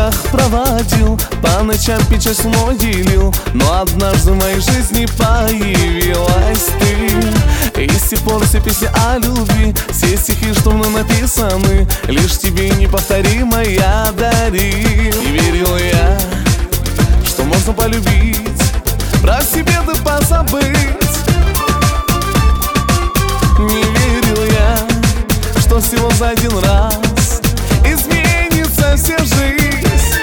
ногах проводил, по ночам печаль с мной делил. Но однажды в моей жизни появилась ты. И с тех пор все песни о любви, все стихи, что мной написаны, лишь тебе неповторимо я дарил. И верил я, что можно полюбить, про себя да позабыть. Не верил я, что всего за один раз изменится вся жизнь.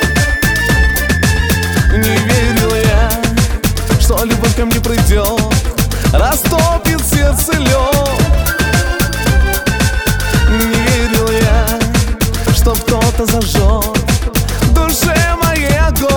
Не верил я, что любовь ко мне придет, растопит сердце лед. Не верил я, что кто-то зажжет в душе моей огонь.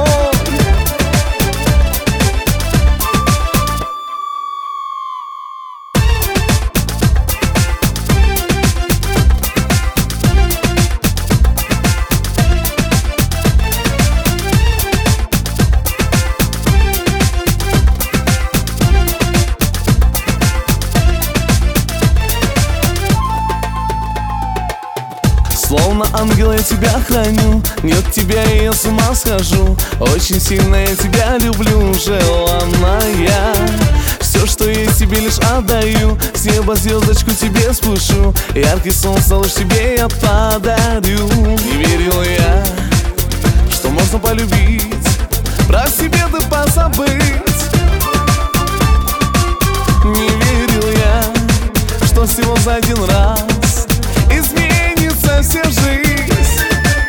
Словно ангел я тебя храню, нет тебя и я с ума схожу. Очень сильно я тебя люблю, желанная. Все, что есть, тебе лишь отдаю, с неба звездочку тебе спущу, яркий солнце лишь тебе я подарю. Не верил я, что можно полюбить, про себя да позабыть. Не верил я, что всего за один раз изменится вся жизнь.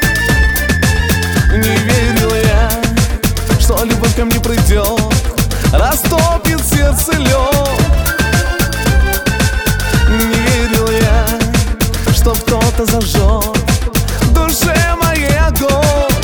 Не верил я, что любовь ко мне придет, растопит сердце лед. Не верил я, что кто-то зажжет в душе моей огонь.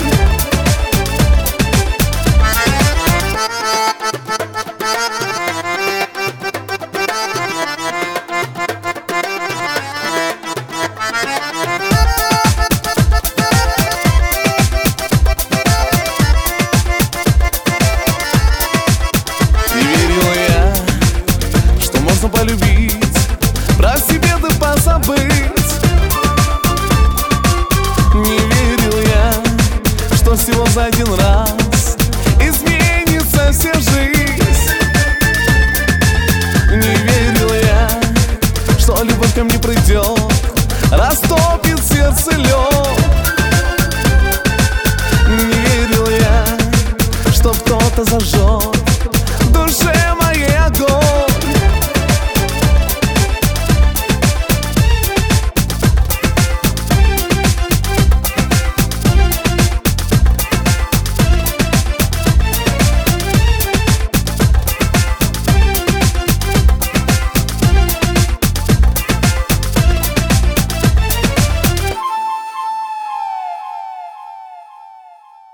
Полюбить, про себя да позабыть. Не верил я, что всего за один раз